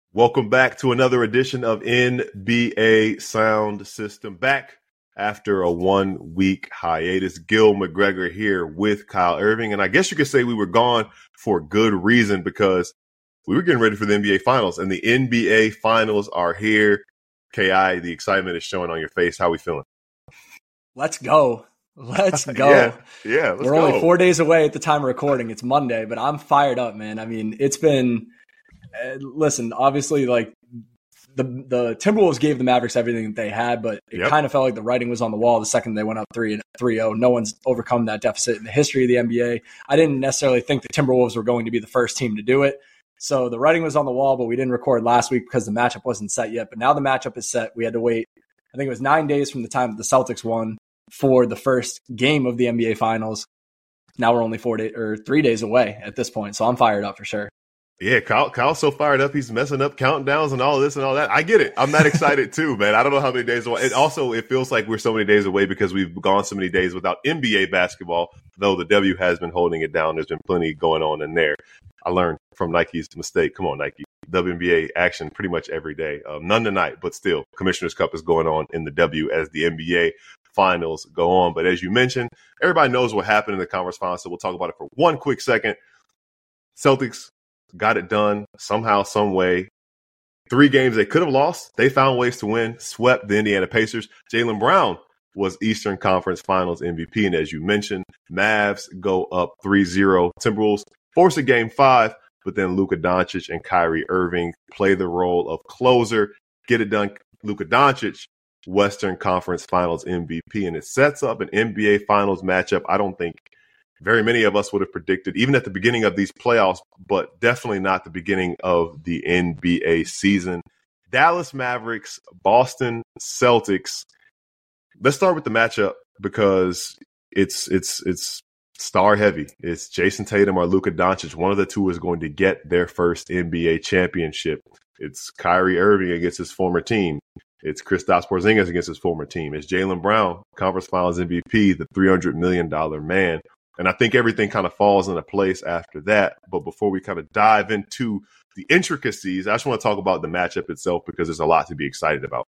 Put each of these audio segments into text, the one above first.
Welcome back to another edition of NBA Sound System. Back after a 1 week hiatus. Gil McGregor here with Kyle Irving. And I guess you could say we were gone for good reason because we were getting ready for the NBA Finals. And the NBA Finals are here. KI, the excitement is showing on your face. How are we feeling? Let's go. Let's go. Yeah, we're only 4 days away at the time of recording. It's Monday, but I'm fired up, man. I mean, it's been listen, obviously, like the Timberwolves gave the Mavericks everything that they had, but it kind of felt like the writing was on the wall the second they went up 3-0. No one's overcome that deficit in the history of the NBA. I didn't necessarily think the Timberwolves were going to be the first team to do it. So the writing was on the wall, but we didn't record last week because the matchup wasn't set yet. But now the matchup is set. We had to wait, I think it was 9 days from the time that the Celtics won for the first game of the NBA Finals. Now we're only 3 days away at this point. So I'm fired up for sure. Yeah, Kyle's so fired up. He's messing up countdowns and all this and all that. I get it. I'm that excited too, man. I don't know how many days away. It feels like we're so many days away because we've gone so many days without NBA basketball, though the W has been holding it down. There's been plenty going on in there. I learned from Nike's mistake. Come on, Nike. WNBA action pretty much every day. None tonight, but still, Commissioner's Cup is going on in the W as the NBA Finals go on. But as you mentioned, everybody knows what happened in the conference finals, so we'll talk about it for one quick second. Celtics got it done somehow, some way. 3 games they could have lost. They found ways to win, swept the Indiana Pacers. Jaylen Brown was Eastern Conference Finals MVP. And as you mentioned, Mavs go up 3-0. Timberwolves force a game 5, but then Luka Doncic and Kyrie Irving play the role of closer, get it done. Luka Doncic, Western Conference Finals MVP. And it sets up an NBA Finals matchup I don't think very many of us would have predicted, even at the beginning of these playoffs, but definitely not the beginning of the NBA season. Dallas Mavericks, Boston Celtics. Let's start with the matchup because it's star heavy. It's Jason Tatum or Luka Doncic. One of the two is going to get their first NBA championship. It's Kyrie Irving against his former team. It's Kristaps Porzingis against his former team. It's Jaylen Brown, Conference Finals MVP, the $300 million man. And I think everything kind of falls into place after that. But before we kind of dive into the intricacies, I just want to talk about the matchup itself because there's a lot to be excited about.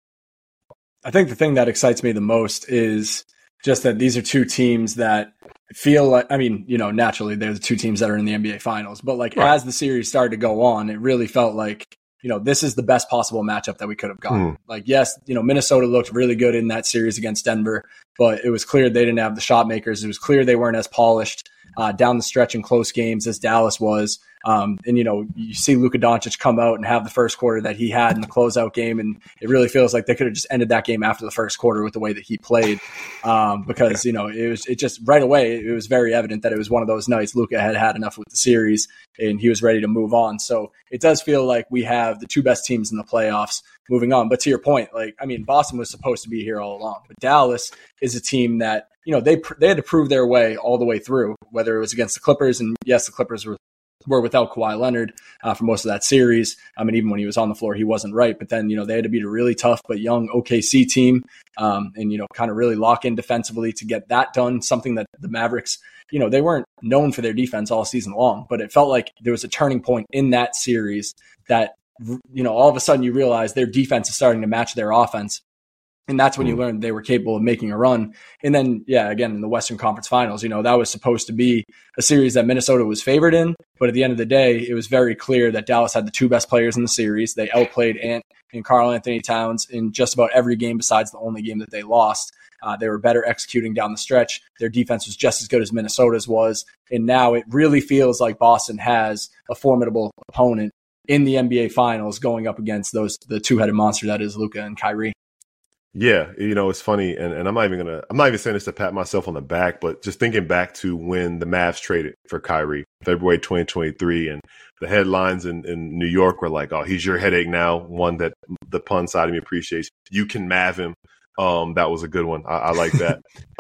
I think the thing that excites me the most is just that these are two teams that feel like, I mean, you know, naturally they're the two teams that are in the NBA Finals. But like as the series started to go on, it really felt like, you know, this is the best possible matchup that we could have gotten. Like, yes, you know, Minnesota looked really good in that series against Denver, but it was clear they didn't have the shot makers. It was clear they weren't as polished down the stretch in close games as Dallas was. And, you know, you see Luka Doncic come out and have the first quarter that he had in the closeout game. And it really feels like they could have just ended that game after the first quarter with the way that he played. Because, you know, it just right away, it was very evident that it was one of those nights Luka had enough with the series and he was ready to move on. So it does feel like we have the two best teams in the playoffs moving on. But to your point, like, I mean, Boston was supposed to be here all along, but Dallas is a team that, you know, they had to prove their way all the way through, whether it was against the Clippers. And yes, the Clippers were without Kawhi Leonard for most of that series. I mean, even when he was on the floor, he wasn't right. But then, you know, they had to beat a really tough but young OKC team and, you know, kind of really lock in defensively to get that done, something that the Mavericks, you know, they weren't known for their defense all season long, but it felt like there was a turning point in that series that, you know, all of a sudden you realize their defense is starting to match their offense. And that's when you learned they were capable of making a run. And then, yeah, again, in the Western Conference Finals, you know, that was supposed to be a series that Minnesota was favored in. But at the end of the day, it was very clear that Dallas had the two best players in the series. They outplayed Ant and Karl-Anthony Towns in just about every game besides the only game that they lost. They were better executing down the stretch. Their defense was just as good as Minnesota's was. And now it really feels like Boston has a formidable opponent in the NBA Finals going up against the two-headed monster that is Luka and Kyrie. Yeah, you know, it's funny, and I'm not even saying this to pat myself on the back, but just thinking back to when the Mavs traded for Kyrie, February 2023, and the headlines in New York were like, oh, he's your headache now, one that the pun side of me appreciates. You can Mav him. That was a good one. I like that.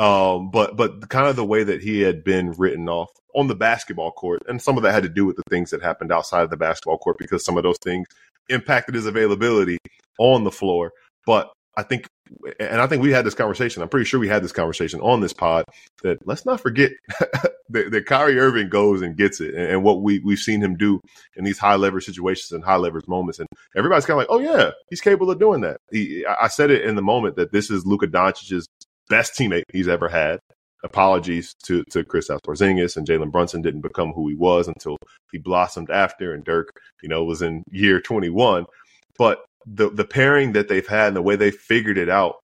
But kind of the way that he had been written off on the basketball court, and some of that had to do with the things that happened outside of the basketball court because some of those things impacted his availability on the floor. But I think we had this conversation. I'm pretty sure we had this conversation on this pod that let's not forget that Kyrie Irving goes and gets it, and what we've seen him do in these high leverage situations and high leverage moments. And everybody's kind of like, oh yeah, he's capable of doing that. I said it in the moment that this is Luka Doncic's best teammate he's ever had. Apologies to Kristaps Porzingis, and Jalen Brunson didn't become who he was until he blossomed after, and Dirk, was in year 21. But the pairing that they've had and the way they figured it out,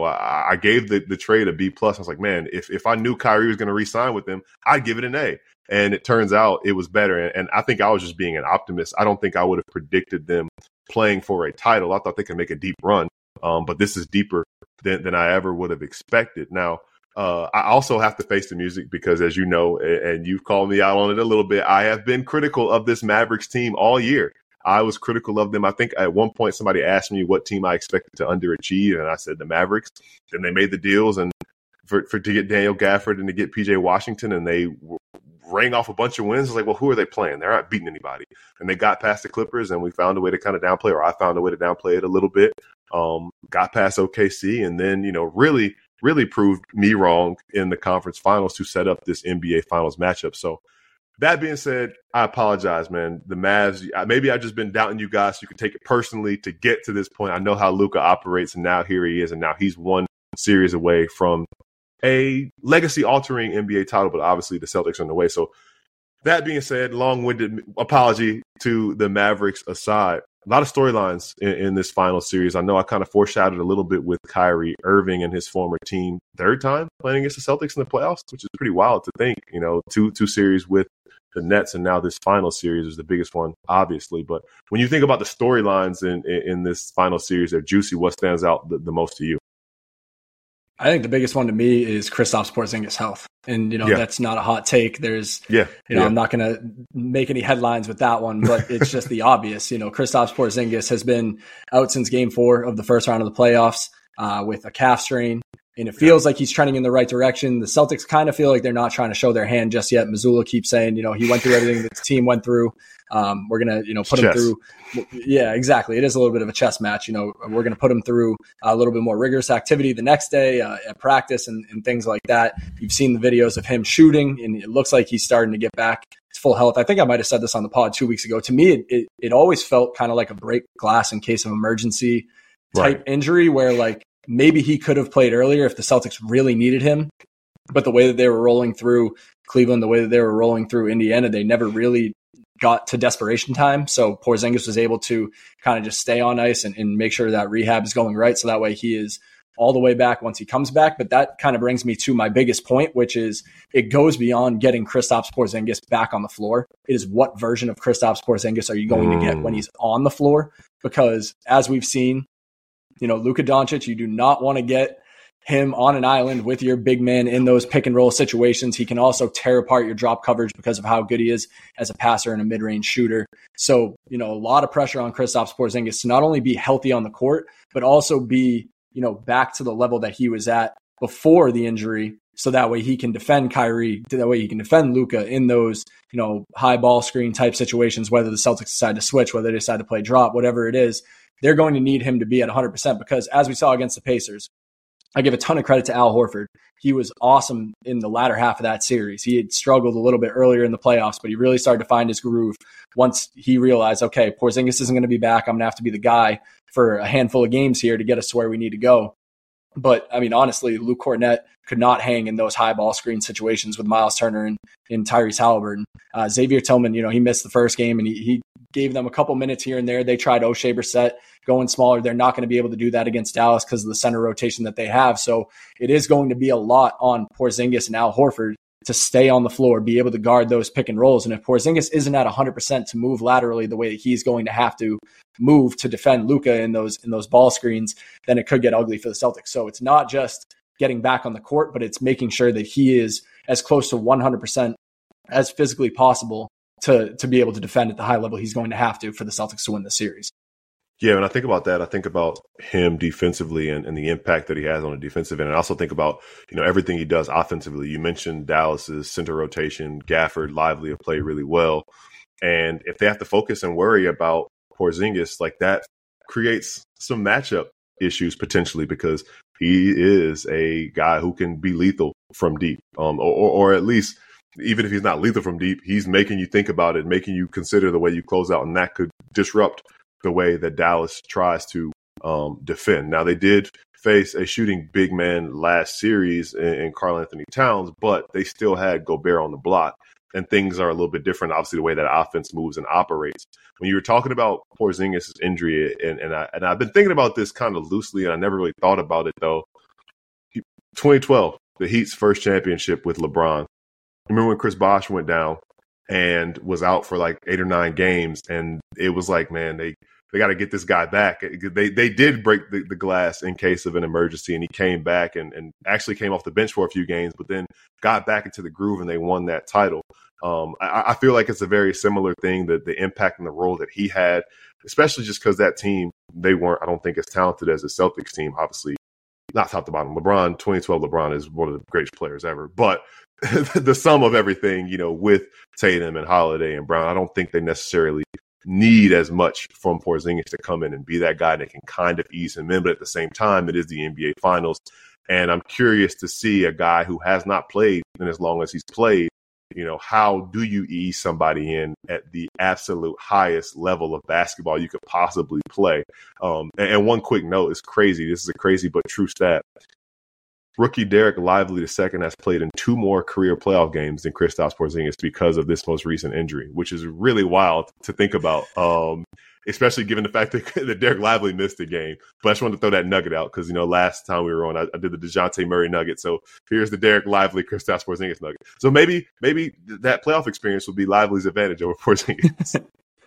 I gave the trade a B+. I was like, man, if I knew Kyrie was going to re-sign with them, I'd give it an A. And it turns out it was better. And I think I was just being an optimist. I don't think I would have predicted them playing for a title. I thought they could make a deep run. But this is deeper than I ever would have expected. Now, I also have to face the music because, as you know, and you've called me out on it a little bit, I have been critical of this Mavericks team all year. I was critical of them. I think at one point somebody asked me what team I expected to underachieve, and I said the Mavericks. Then they made the deals and for to get Daniel Gafford and to get PJ Washington, and they rang off a bunch of wins. I was like, well, who are they playing? They're not beating anybody. And they got past the Clippers, and we found a way to kind of downplay, or I found a way to downplay it a little bit. Got past OKC, and then really proved me wrong in the conference finals to set up this NBA finals matchup. So that being said, I apologize, man. The Mavs, maybe I've just been doubting you guys. You can take it personally to get to this point. I know how Luka operates, and now here he is, and now he's one series away from a legacy-altering NBA title, but obviously the Celtics are on the way. So that being said, long-winded apology to the Mavericks aside. A lot of storylines in this final series. I know I kind of foreshadowed a little bit with Kyrie Irving and his former team. Third time playing against the Celtics in the playoffs, which is pretty wild to think. Two series with the Nets, and now this final series is the biggest one, obviously. But when you think about the storylines in this final series, they're juicy. What stands out the most to you? I think the biggest one to me is Kristaps Porzingis' health. And, that's not a hot take. I'm not going to make any headlines with that one, but it's just the obvious. Kristaps Porzingis has been out since game 4 of the first round of the playoffs with a calf strain. And it feels like he's trending in the right direction. The Celtics kind of feel like they're not trying to show their hand just yet. Missoula keeps saying, he went through everything that the team went through. We're going to, put him through. Yeah, exactly. It is a little bit of a chess match. We're going to put him through a little bit more rigorous activity the next day at practice and things like that. You've seen the videos of him shooting, and it looks like he's starting to get back to full health. I think I might have said this on the pod 2 weeks ago. To me, it always felt kind of like a break glass in case of emergency type injury where maybe he could have played earlier if the Celtics really needed him. But the way that they were rolling through Cleveland, the way that they were rolling through Indiana, they never really got to desperation time. So Porzingis was able to kind of just stay on ice and make sure that rehab is going right. So that way he is all the way back once he comes back. But that kind of brings me to my biggest point, which is it goes beyond getting Kristaps Porzingis back on the floor. It is what version of Kristaps Porzingis are you going to get when he's on the floor? Because as we've seen, Luka Doncic, you do not want to get him on an island with your big man in those pick and roll situations. He can also tear apart your drop coverage because of how good he is as a passer and a mid-range shooter. So, a lot of pressure on Kristaps Porzingis to not only be healthy on the court, but also be, back to the level that he was at before the injury. So that way he can defend Kyrie, that way he can defend Luka in those, high ball screen type situations, whether the Celtics decide to switch, whether they decide to play drop, whatever it is. They're going to need him to be at 100% because as we saw against the Pacers, I give a ton of credit to Al Horford. He was awesome in the latter half of that series. He had struggled a little bit earlier in the playoffs, but he really started to find his groove once he realized, okay, Porzingis isn't going to be back. I'm going to have to be the guy for a handful of games here to get us to where we need to go. But, honestly, Luke Kornet could not hang in those high ball screen situations with Miles Turner and Tyrese Halliburton. Xavier Tillman, he missed the first game, and he gave them a couple minutes here and there. They tried O'Shea Brissett going smaller. They're not going to be able to do that against Dallas because of the center rotation that they have. So it is going to be a lot on Porzingis and Al Horford to stay on the floor, be able to guard those pick and rolls. And if Porzingis isn't at 100% to move laterally the way that he's going to have to move to defend Luka in those ball screens, then it could get ugly for the Celtics. So it's not just getting back on the court, but it's making sure that he is as close to 100% as physically possible to be able to defend at the high level he's going to have to for the Celtics to win the series. Yeah, when I think about that, I think about him defensively and the impact that he has on the defensive end. And I also think about, everything he does offensively. You mentioned Dallas's center rotation. Gafford, Lively have played really well. And if they have to focus and worry about Porzingis, that creates some matchup issues potentially because he is a guy who can be lethal from deep, or at least even if he's not lethal from deep, he's making you think about it, making you consider the way you close out, and that could disrupt the way that Dallas tries to defend. Now, they did face a shooting big man last series in Karl-Anthony Towns, but they still had Gobert on the block, and things are a little bit different, obviously, the way that offense moves and operates. When you were talking about Porzingis' injury, and I've been thinking about this kind of loosely, and I never really thought about it, though. 2012, the Heat's first championship with LeBron. Remember when Chris Bosh went down and was out for like 8 or 9 games, and it was like, man, they got to get this guy back. They did break the glass in case of an emergency, and he came back and actually came off the bench for a few games, but then got back into the groove and they won that title. I feel like it's a very similar thing, that the impact and the role that he had, especially just because that team, they weren't, I don't think, as talented as the Celtics team, obviously. Not top to bottom. 2012 LeBron is one of the greatest players ever, but the sum of everything, with Tatum and Holiday and Brown, I don't think they necessarily need as much from Porzingis to come in and be that guy that can kind of ease him in. But at the same time, it is the NBA Finals, and I'm curious to see a guy who has not played in as long as he's played. How do you ease somebody in at the absolute highest level of basketball you could possibly play? And one quick note, it's crazy. This is a crazy but true stat. Rookie Derek Lively II has played in 2 more career playoff games than Kristaps Porzingis because of this most recent injury, which is really wild to think about, especially given the fact that Derek Lively missed a game. But I just wanted to throw that nugget out because, last time we were on, I did the DeJounte Murray nugget. So here's the Derek Lively, Kristaps Porzingis nugget. So maybe that playoff experience will be Lively's advantage over Porzingis.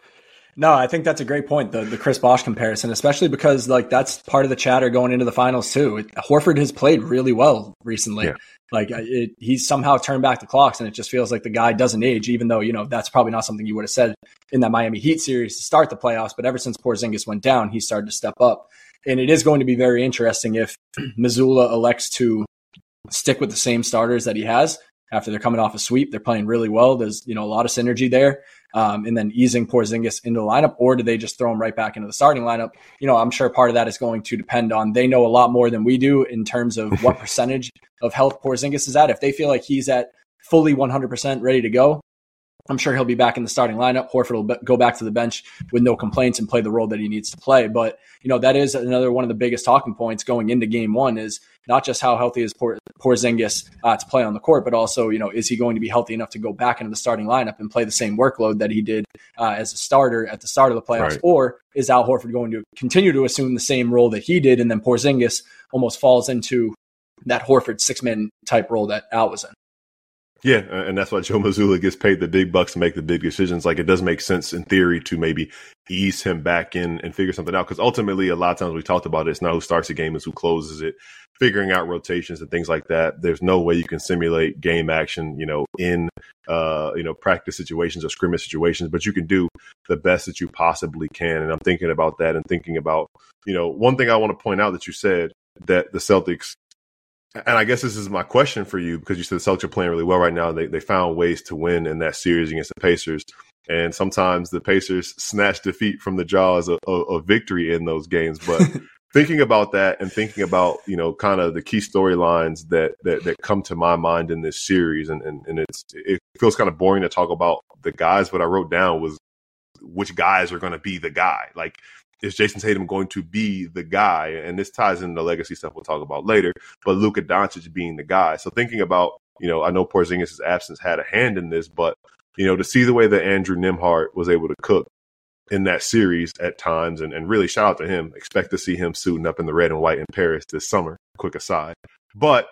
No, I think that's a great point, the Chris Bosh comparison, especially because that's part of the chatter going into the finals too. Horford has played really well recently. Yeah. He's somehow turned back the clocks, and it just feels like the guy doesn't age, even though, that's probably not something you would have said in that Miami Heat series to start the playoffs. But ever since Porzingis went down, he started to step up. And it is going to be very interesting if Mazzulla elects to stick with the same starters that he has after they're coming off a sweep. They're playing really well. There's, a lot of synergy there. And then easing Porzingis into the lineup, or do they just throw him right back into the starting lineup? I'm sure part of that is going to depend on, they know a lot more than we do in terms of what percentage of health Porzingis is at. If they feel like he's at fully 100% ready to go, I'm sure he'll be back in the starting lineup. Horford will go back to the bench with no complaints and play the role that he needs to play. But, that is another one of the biggest talking points going into game one, is not just how healthy is Porzingis to play on the court, but also, is he going to be healthy enough to go back into the starting lineup and play the same workload that he did as a starter at the start of the playoffs? Right. Or is Al Horford going to continue to assume the same role that he did, and then Porzingis almost falls into that Horford 6-man type role that Al was in? Yeah, and that's why Joe Mazzulla gets paid the big bucks to make the big decisions. Like, it does make sense in theory to maybe ease him back in and figure something out. Because ultimately, a lot of times we talked about it, it's not who starts a game, it's who closes it. Figuring out rotations and things like that. There's no way you can simulate game action, in practice situations or scrimmage situations, but you can do the best that you possibly can. And I'm thinking about that and thinking about, one thing I want to point out that you said, that the Celtics, and I guess this is my question for you, because you said the Celtics are playing really well right now. They found ways to win in that series against the Pacers. And sometimes the Pacers snatch defeat from the jaws of victory in those games. But thinking about that and thinking about, kind of the key storylines that come to my mind in this series, and it feels kind of boring to talk about the guys, but I wrote down was which guys are going to be the guy. Like, is Jason Tatum going to be the guy? And this ties into the legacy stuff we'll talk about later, but Luka Doncic being the guy. So thinking about, I know Porzingis' absence had a hand in this, but, to see the way that Andrew Nembhard was able to cook in that series at times, and really shout out to him. Expect to see him suiting up in the red and white in Paris this summer. Quick aside. But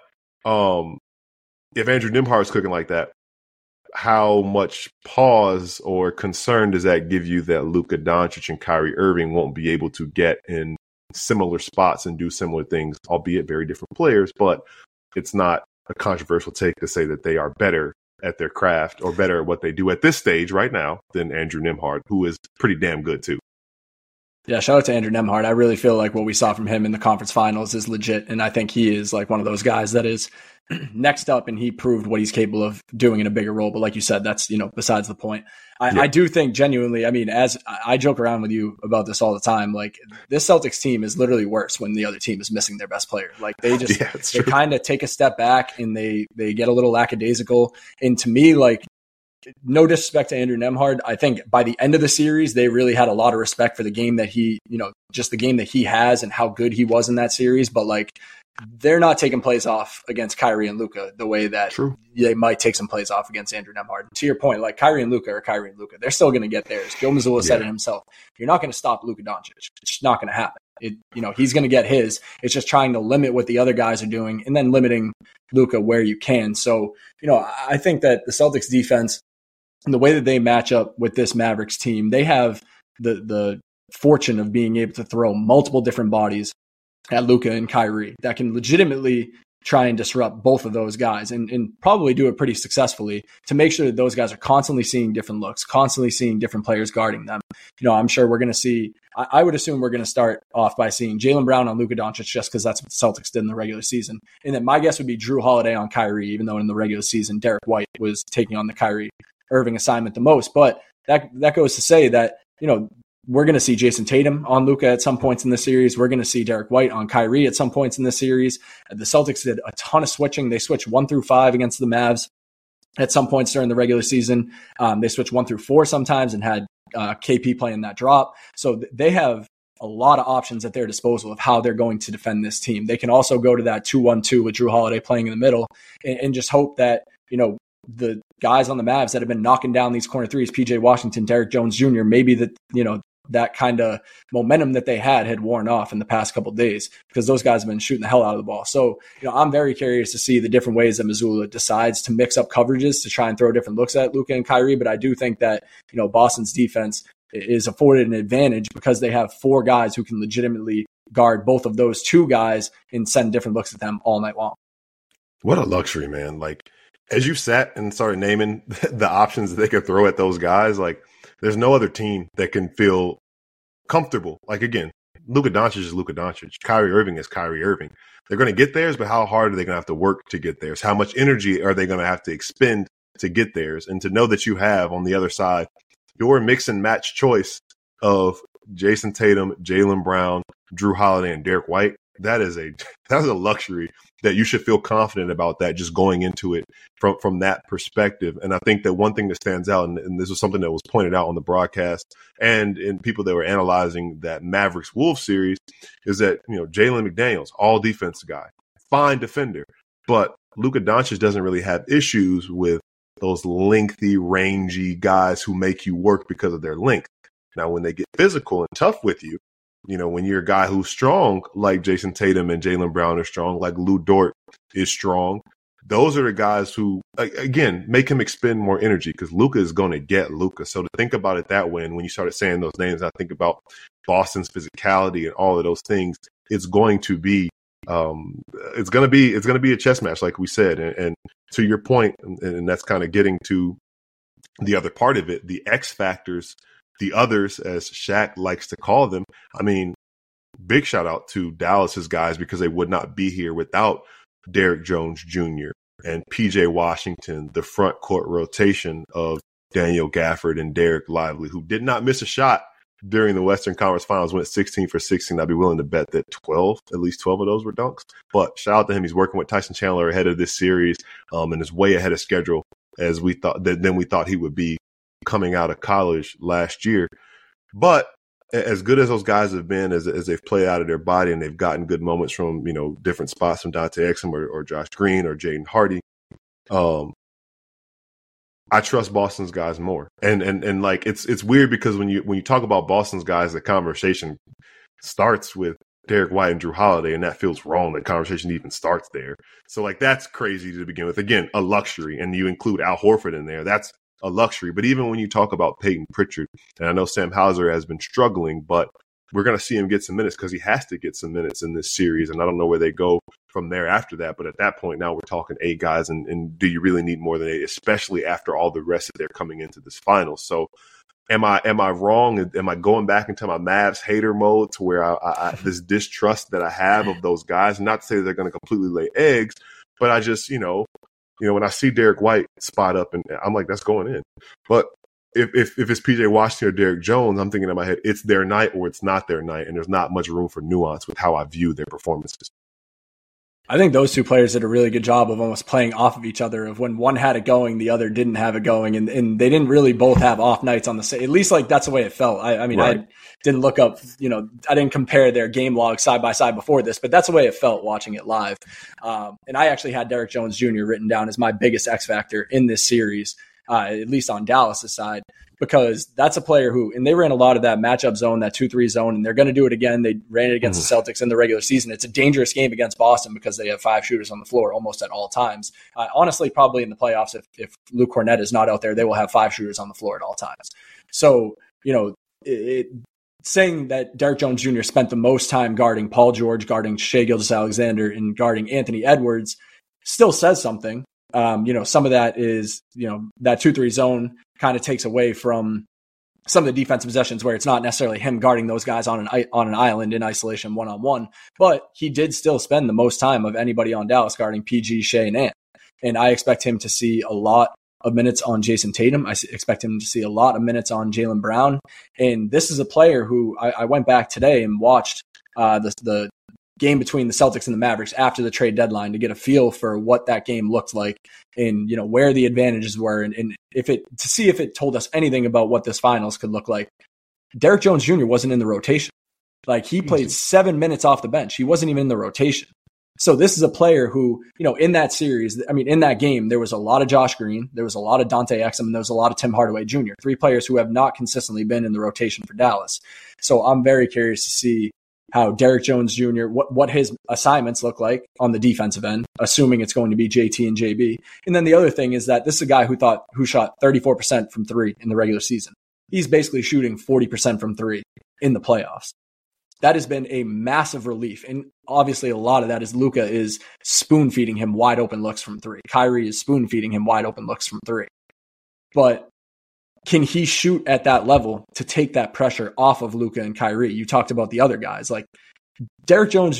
if Andrew Nembhard is cooking like that, how much pause or concern does that give you that Luka Doncic and Kyrie Irving won't be able to get in similar spots and do similar things, albeit very different players? But it's not a controversial take to say that they are better at their craft or better at what they do at this stage right now than Andrew Nembhard, who is pretty damn good too. Yeah, shout out to Andrew Nembhard. I really feel like what we saw from him in the conference finals is legit. And I think he is like one of those guys that is next up, and he proved what he's capable of doing in a bigger role. But like you said, that's, besides the point. I do think genuinely, I mean, as I joke around with you about this all the time, like this Celtics team is literally worse when the other team is missing their best player. Like they just, they kind of take a step back and they get a little lackadaisical. And to me, like, no disrespect to Andrew Nembhard, I think by the end of the series, they really had a lot of respect for the game that he, just the game that he has and how good he was in that series. But like, they're not taking plays off against Kyrie and Luka the way that they might take some plays off against Andrew Nembhard. To your point, like Kyrie and Luka are Kyrie and Luka. They're still going to get theirs. Joe Mazzulla said it himself. You're not going to stop Luka Doncic. It's just not going to happen. He's going to get his. It's just trying to limit what the other guys are doing and then limiting Luka where you can. So, I think that the Celtics defense, and the way that they match up with this Mavericks team, they have the fortune of being able to throw multiple different bodies at Luka and Kyrie that can legitimately try and disrupt both of those guys and probably do it pretty successfully to make sure that those guys are constantly seeing different looks, constantly seeing different players guarding them. I'm sure we're going to see, I would assume we're going to start off by seeing Jaylen Brown on Luka Doncic just because that's what the Celtics did in the regular season. And then my guess would be Jrue Holiday on Kyrie, even though in the regular season, Derek White was taking on the Kyrie Irving assignment the most. But that goes to say that, we're going to see Jason Tatum on Luka at some points in the series. We're going to see Derek White on Kyrie at some points in the series. The Celtics did a ton of switching. They switched 1 through 5 against the Mavs at some points during the regular season. They switched 1 through 4 sometimes and had KP playing that drop. So they have a lot of options at their disposal of how they're going to defend this team. They can also go to that 2-1-2 with Jrue Holiday playing in the middle and just hope that, the guys on the Mavs that have been knocking down these corner threes, PJ Washington, Derek Jones Jr., maybe that kind of momentum that they had worn off in the past couple of days because those guys have been shooting the hell out of the ball. So, I'm very curious to see the different ways that Mazzulla decides to mix up coverages to try and throw different looks at Luka and Kyrie. But I do think that, Boston's defense is afforded an advantage because they have 4 guys who can legitimately guard both of those 2 guys and send different looks at them all night long. What a luxury, man. Like, as you sat and started naming the options that they could throw at those guys, like, there's no other team that can feel comfortable. Like, again, Luka Doncic is Luka Doncic. Kyrie Irving is Kyrie Irving. They're going to get theirs, but how hard are they going to have to work to get theirs? How much energy are they going to have to expend to get theirs? And to know that you have on the other side your mix and match choice of Jason Tatum, Jaylen Brown, Jrue Holiday, and Derek White, that's a luxury that you should feel confident about that just going into it from that perspective. And I think that one thing that stands out, and this was something that was pointed out on the broadcast and in people that were analyzing that Mavericks Wolves series, is that, Jalen McDaniels, all defense guy, fine defender, but Luka Doncic doesn't really have issues with those lengthy, rangy guys who make you work because of their length. Now, when they get physical and tough with you, when you're a guy who's strong, like Jason Tatum and Jaylen Brown are strong, like Lou Dort is strong, those are the guys who, again, make him expend more energy because Luka is going to get Luka. So to think about it that way, and when you started saying those names, I think about Boston's physicality and all of those things. It's going to be it's going to be a chess match, like we said. And to your point, and that's kind of getting to the other part of it, the X factors, the others, as Shaq likes to call them. I mean, big shout out to Dallas's guys because they would not be here without Derek Jones Jr. and PJ Washington, the front court rotation of Daniel Gafford and Derek Lively, who did not miss a shot during the Western Conference Finals, went 16 for 16. I'd be willing to bet that at least 12 of those were dunks. But shout out to him. He's working with Tyson Chandler ahead of this series and is way ahead of schedule as we thought he would be coming out of college last year. But as good as those guys have been, as they've played out of their body and they've gotten good moments from, different spots from Dante Exum or Josh Green or Jaden Hardy, I trust Boston's guys more. And like, it's weird because when you talk about Boston's guys, the conversation starts with Derek White and Jrue Holiday, and that feels wrong. The conversation even starts there. So like, that's crazy to begin with. Again, a luxury. And you include Al Horford in there. That's a luxury. But even when you talk about Peyton Pritchard, and I know Sam Hauser has been struggling, but we're going to see him get some minutes because he has to get some minutes in this series. And I don't know where they go from there after that. But at that point, now we're talking 8 guys. And do you really need more than 8, especially after all the rest that they're coming into this final? So Am I wrong? Am I going back into my Mavs hater mode to where I this distrust that I have of those guys? Not to say they're going to completely lay eggs, but I just, when I see Derek White spot up, and I'm like, that's going in. But if it's PJ Washington or Derek Jones, I'm thinking in my head, it's their night or it's not their night, and there's not much room for nuance with how I view their performances. I think those two players did a really good job of almost playing off of each other. Of when one had it going, the other didn't have it going, and they didn't really both have off nights on the same. At least like that's the way it felt. I mean, right. I didn't look up, I didn't compare their game logs side by side before this, but that's the way it felt watching it live. And I actually had Derek Jones Jr. written down as my biggest X factor in this series, at least on Dallas' side, because that's a player who, and they ran a lot of that matchup zone, that 2-3 zone, and they're going to do it again. They ran it against the Celtics in the regular season. It's a dangerous game against Boston because they have 5 shooters on the floor almost at all times. Honestly, probably in the playoffs, if Luke Cornett is not out there, they will have 5 shooters on the floor at all times. So, saying that Derek Jones Jr. spent the most time guarding Paul George, guarding Shai Gilgeous-Alexander, and guarding Anthony Edwards still says something. Some of that is, that 2-3 zone kind of takes away from some of the defensive possessions where it's not necessarily him guarding those guys on an island in isolation one-on-one, but he did still spend the most time of anybody on Dallas guarding PG, Shai, and Ant. And I expect him to see a lot of minutes on Jason Tatum. I expect him to see a lot of minutes on Jaylen Brown. And this is a player who I went back today and watched the game between the Celtics and the Mavericks after the trade deadline to get a feel for what that game looked like and, where the advantages were. And to see if it told us anything about what this finals could look like. Derek Jones Jr. wasn't in the rotation. Like, he played 7 minutes off the bench. He wasn't even in the rotation. So this is a player who, in that series, in that game, there was a lot of Josh Green, there was a lot of Dante Exum, and there was a lot of Tim Hardaway Jr., 3 players who have not consistently been in the rotation for Dallas. So I'm very curious to see how Derek Jones Jr., what his assignments look like on the defensive end, assuming it's going to be JT and JB. And then the other thing is that this is a guy who shot 34% from 3 in the regular season. He's basically shooting 40% from 3 in the playoffs. That has been a massive relief. And obviously a lot of that is Luka is spoon feeding him wide open looks from 3. Kyrie is spoon feeding him wide open looks from 3. But can he shoot at that level to take that pressure off of Luka and Kyrie? You talked about the other guys like Derek White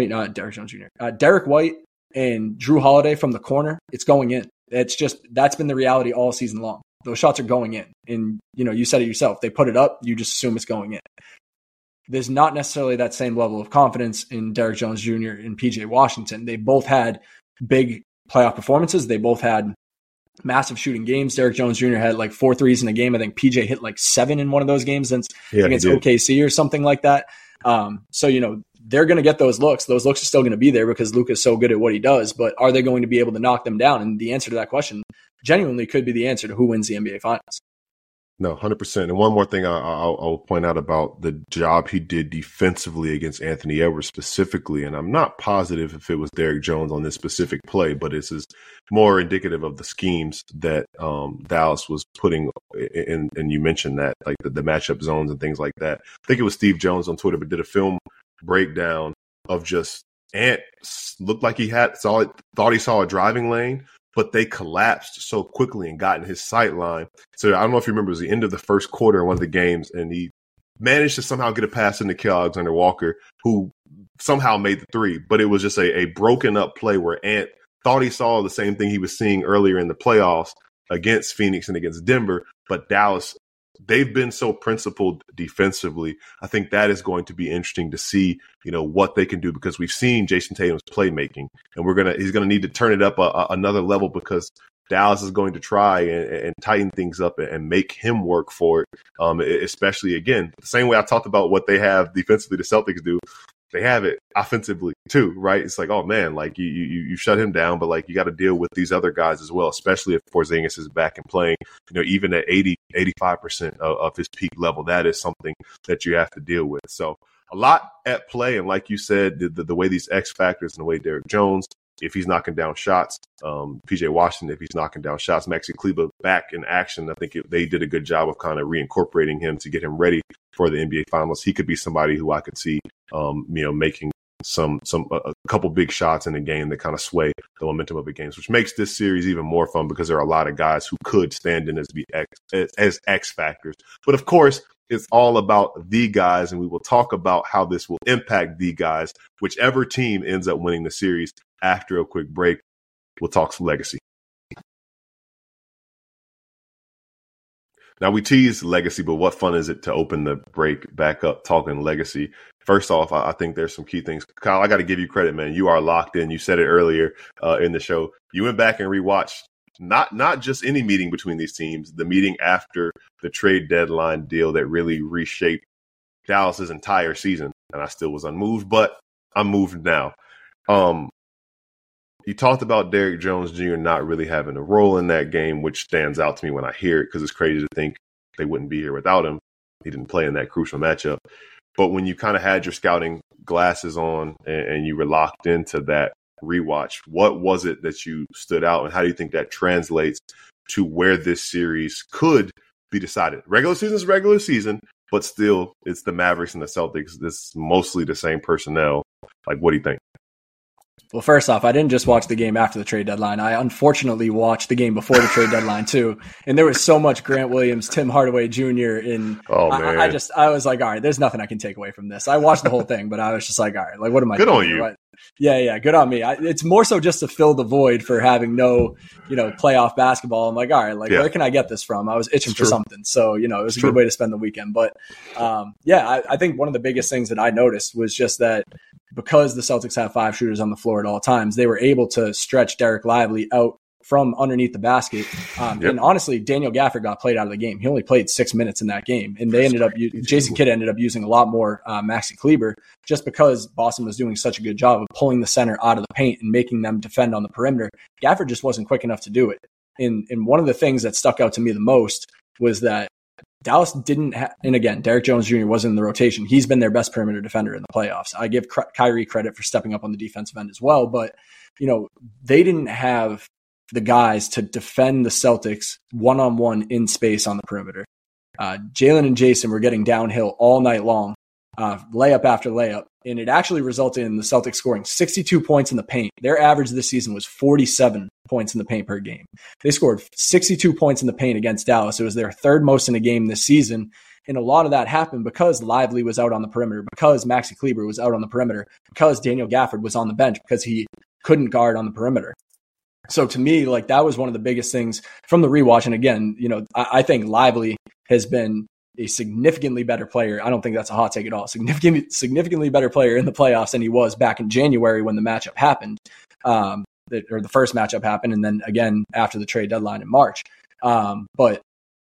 and Drew Holiday from the corner. It's going in. That's been the reality all season long. Those shots are going in. And, you said it yourself. They put it up. You just assume it's going in. There's not necessarily that same level of confidence in Derek Jones Jr. and PJ Washington. They both had big playoff performances. They both had massive shooting games. Derek Jones Jr. had like 4 threes in a game. I think PJ hit like 7 in one of those games against OKC or something like that. So, they're going to get those looks. Those looks are still going to be there because Luka's so good at what he does, but are they going to be able to knock them down? And the answer to that question genuinely could be the answer to who wins the NBA Finals. No, 100%. And one more thing I'll point out about the job he did defensively against Anthony Edwards specifically, and I'm not positive if it was Derek Jones on this specific play, but this is more indicative of the schemes that Dallas was putting in, and you mentioned that, like the matchup zones and things like that. I think it was Steve Jones on Twitter, but did a film breakdown of just Ant looked like thought he saw a driving lane, but they collapsed so quickly and got in his sight line. So I don't know if you remember, it was the end of the first quarter in one of the games, and he managed to somehow get a pass into Kyle Alexander-Walker, who somehow made the 3. But it was just a broken up play where Ant thought he saw the same thing he was seeing earlier in the playoffs against Phoenix and against Denver. But Dallas, they've been so principled defensively. I think that is going to be interesting to see, what they can do, because we've seen Jason Tatum's playmaking, and he's going to need to turn it up another level, because Dallas is going to try and tighten things up and make him work for it. Especially, again, the same way I talked about what they have defensively, the Celtics do. They have it offensively too, right? It's like, oh man, like you shut him down, but like you got to deal with these other guys as well, especially if Porzingis is back and playing, even at 85% of his peak level. That is something that you have to deal with. So a lot at play. And like you said, the way these X factors and the way Derek Jones, if he's knocking down shots, PJ Washington, if he's knocking down shots, Maxi Kleber back in action. I think they did a good job of kind of reincorporating him to get him ready for the NBA Finals. He could be somebody who I could see, making a couple big shots in the game that kind of sway the momentum of the games, which makes this series even more fun because there are a lot of guys who could stand in as X factors. But of course, it's all about the guys, and we will talk about how this will impact the guys, whichever team ends up winning the series. After a quick break, we'll talk some legacy. Now, we teased legacy, but what fun is it to open the break back up talking legacy? First off, I think there's some key things. Kyle, I got to give you credit, man. You are locked in. You said it earlier in the show. You went back and rewatched not just any meeting between these teams, the meeting after the trade deadline deal that really reshaped Dallas's entire season. And I still was unmoved, but I'm moved now. You talked about Derrick Jones Jr. not really having a role in that game, which stands out to me when I hear it because it's crazy to think they wouldn't be here without him. He didn't play in that crucial matchup. But when you kind of had your scouting glasses on and you were locked into that rewatch, what was it that you stood out, and how do you think that translates to where this series could be decided? Regular season is regular season, but still it's the Mavericks and the Celtics. It's mostly the same personnel. Like, what do you think? Well, first off, I didn't just watch the game after the trade deadline. I unfortunately watched the game before the trade deadline too. And there was so much Grant Williams, Tim Hardaway Jr. in. Oh, man. I was like, all right, there's nothing I can take away from this. I watched the whole thing, but I was just like, all right, like, what am I doing? Good on here? you. What? Yeah, good on me. It's more so just to fill the void for having no, playoff basketball. I'm like, all right, where can I get this from? I was itching for something. So, it was a good way to spend the weekend. But, I think one of the biggest things that I noticed was just that because the Celtics have 5 shooters on the floor at all times, they were able to stretch Dereck Lively out from underneath the basket. And honestly, Daniel Gafford got played out of the game. He only played 6 minutes in that game. And Jason Kidd ended up using a lot more Maxi Kleber just because Boston was doing such a good job of pulling the center out of the paint and making them defend on the perimeter. Gafford just wasn't quick enough to do it. And one of the things that stuck out to me the most was that Dallas didn't and again, Derrick Jones Jr. wasn't in the rotation. He's been their best perimeter defender in the playoffs. I give Kyrie credit for stepping up on the defensive end as well, but they didn't have the guys to defend the Celtics one-on-one in space on the perimeter. Jalen and Jason were getting downhill all night long, layup after layup, and it actually resulted in the Celtics scoring 62 points in the paint. Their average this season was 47 points in the paint per game. They scored 62 points in the paint against Dallas. It was their third most in a game this season, and a lot of that happened because Lively was out on the perimeter, because Maxi Kleber was out on the perimeter, because Daniel Gafford was on the bench because he couldn't guard on the perimeter. So to me, that was one of the biggest things from the rewatch. And again, I think Lively has been a significantly better player. I don't think that's a hot take at all. Significantly better player in the playoffs than he was back in January when the matchup happened, or the first matchup happened, and then again after the trade deadline in March. But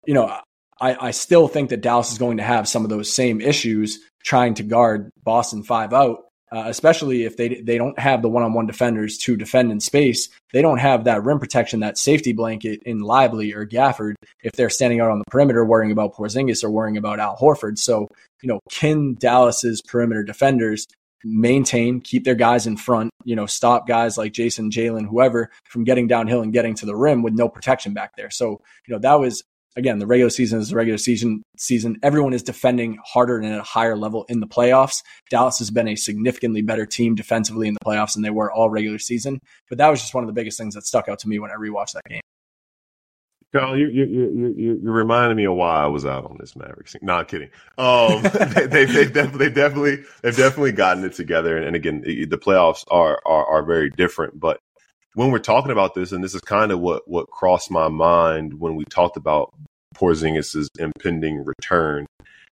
I still think that Dallas is going to have some of those same issues trying to guard Boston 5 out. Especially if they don't have the one-on-one defenders to defend in space. They don't have that rim protection, that safety blanket in Lively or Gafford if they're standing out on the perimeter worrying about Porzingis or worrying about Al Horford. So, can Dallas's perimeter defenders keep their guys in front, stop guys like Jason, Jalen, whoever from getting downhill and getting to the rim with no protection back there. So, that was, again, the regular season is the regular season. Everyone is defending harder and at a higher level in the playoffs. Dallas has been a significantly better team defensively in the playoffs than they were all regular season. But that was just one of the biggest things that stuck out to me when I rewatched that game. Carl, you reminded me of why I was out on this Mavericks thing. No, I'm kidding. They've definitely gotten it together. And again, the playoffs are very different. But when we're talking about this, and this is kind of what crossed my mind when we talked about Porzingis' impending return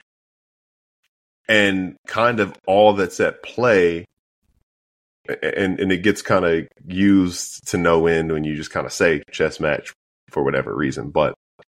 and kind of all that's at play, and it gets kind of used to no end when you just kind of say chess match for whatever reason. But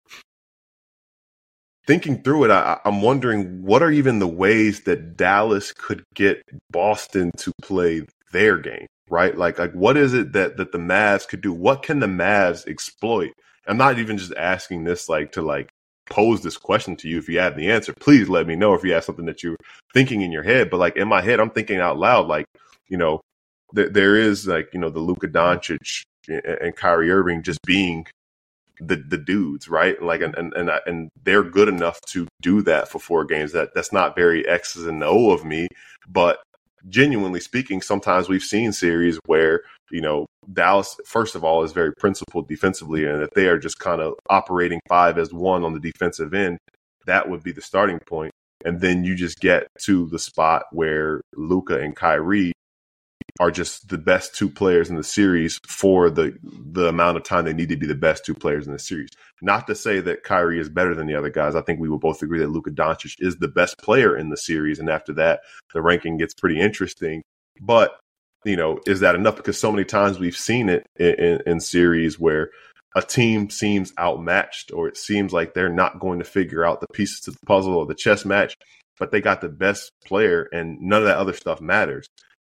thinking through it, I'm wondering what are even the ways that Dallas could get Boston to play their game? Right? Like what is it that the Mavs could do? What can the Mavs exploit? I'm not even just asking this to pose this question to you. If you have the answer, please let me know if you have something that you're thinking in your head. But in my head, I'm thinking out loud, there is the Luka Doncic and Kyrie Irving just being the dudes, right? And they're good enough to do that for 4 games. That's not very X's and O of me, but genuinely speaking, sometimes we've seen series where, Dallas, first of all, is very principled defensively, and if they are just kind of operating 5 as 1 on the defensive end, that would be the starting point. And then you just get to the spot where Luka and Kyrie are just the best 2 players in the series for the amount of time they need to be the best 2 players in the series. Not to say that Kyrie is better than the other guys. I think we will both agree that Luka Doncic is the best player in the series. And after that, the ranking gets pretty interesting. But, is that enough? Because so many times we've seen it in series where a team seems outmatched, or it seems like they're not going to figure out the pieces to the puzzle or the chess match, but they got the best player and none of that other stuff matters.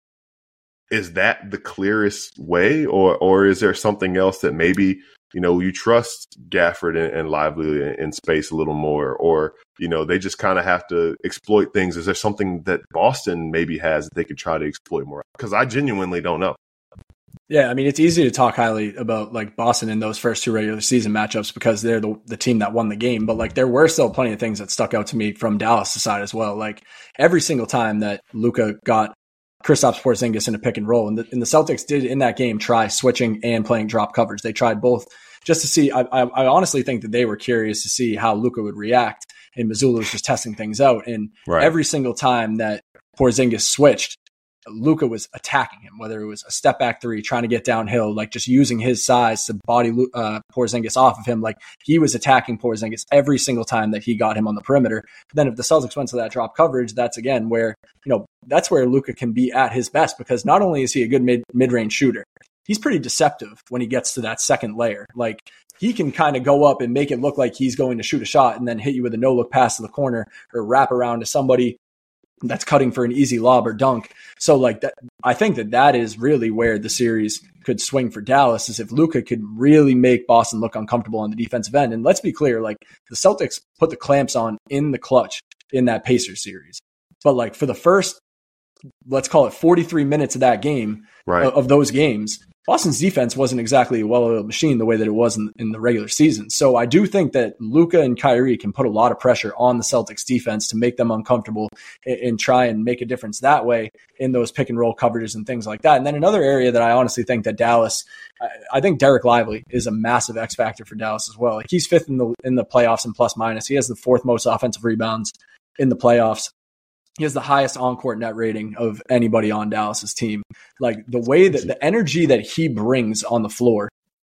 Is that the clearest way, or is there something else that maybe, you trust Gafford and Lively in space a little more, or, they just kind of have to exploit things? Is there something that Boston maybe has that they could try to exploit more? Because I genuinely don't know. Yeah, I mean, it's easy to talk highly about like Boston in those first 2 regular season matchups because they're the team that won the game. But like there were still plenty of things that stuck out to me from Dallas' side as well. Like every single time that Luka got Kristaps Porzingis in a pick and roll, and the Celtics did in that game try switching and playing drop coverage. They tried both just to see. I honestly think that they were curious to see how Luka would react, and Mazzulla was just testing things out. And every single time that Porzingis switched, Luka was attacking him, whether it was a step back 3, trying to get downhill, like just using his size to body Porzingis off of him. Like he was attacking Porzingis every single time that he got him on the perimeter. But then if the Celtics went to that drop coverage, that's again where, that's where Luka can be at his best, because not only is he a good mid-range shooter, he's pretty deceptive when he gets to that second layer. Like he can kind of go up and make it look like he's going to shoot a shot and then hit you with a no-look pass to the corner or wrap around to somebody that's cutting for an easy lob or dunk. So like that, I think that is really where the series could swing for Dallas, is if Luka could really make Boston look uncomfortable on the defensive end. And let's be clear, like the Celtics put the clamps on in the clutch in that Pacers series. But like for the first, let's call it 43 minutes of that game, of those games, Boston's defense wasn't exactly a well-oiled machine the way that it was in the regular season. So I do think that Luka and Kyrie can put a lot of pressure on the Celtics defense to make them uncomfortable and try and make a difference that way in those pick and roll coverages and things like that. And then another area that I honestly think that Dallas, I think Derek Lively is a massive X factor for Dallas as well. Like he's 5th in the playoffs in plus minus. He has the 4th most offensive rebounds in the playoffs. He has the highest on-court net rating of anybody on Dallas's team. Like the way that the energy that he brings on the floor,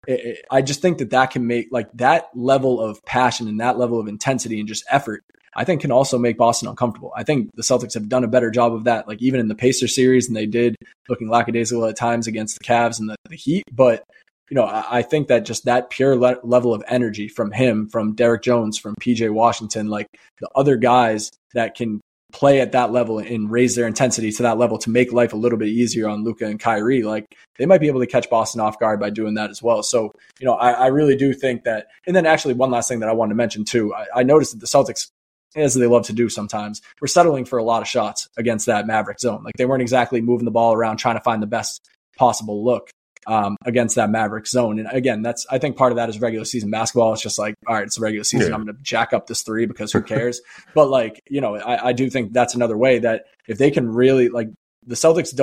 I just think that can make like that level of passion and that level of intensity and just effort, I think can also make Boston uncomfortable. I think the Celtics have done a better job of that, like even in the Pacers series, and they did, looking lackadaisical at times against the Cavs and the Heat. But I think that just that pure level of energy from him, from Derek Jones, from PJ Washington, like the other guys that can play at that level and raise their intensity to that level to make life a little bit easier on Luka and Kyrie, like they might be able to catch Boston off guard by doing that as well. So, I really do think that. And then actually one last thing that I wanted to mention too, I noticed that the Celtics, as they love to do sometimes, were settling for a lot of shots against that Maverick zone. Like they weren't exactly moving the ball around trying to find the best possible look against that Maverick zone. And again, I think part of that is regular season basketball. It's just like, all right, it's a regular season. Yeah. I'm going to jack up this 3 because who cares? But like, I do think that's another way that if they can really, like the Celtics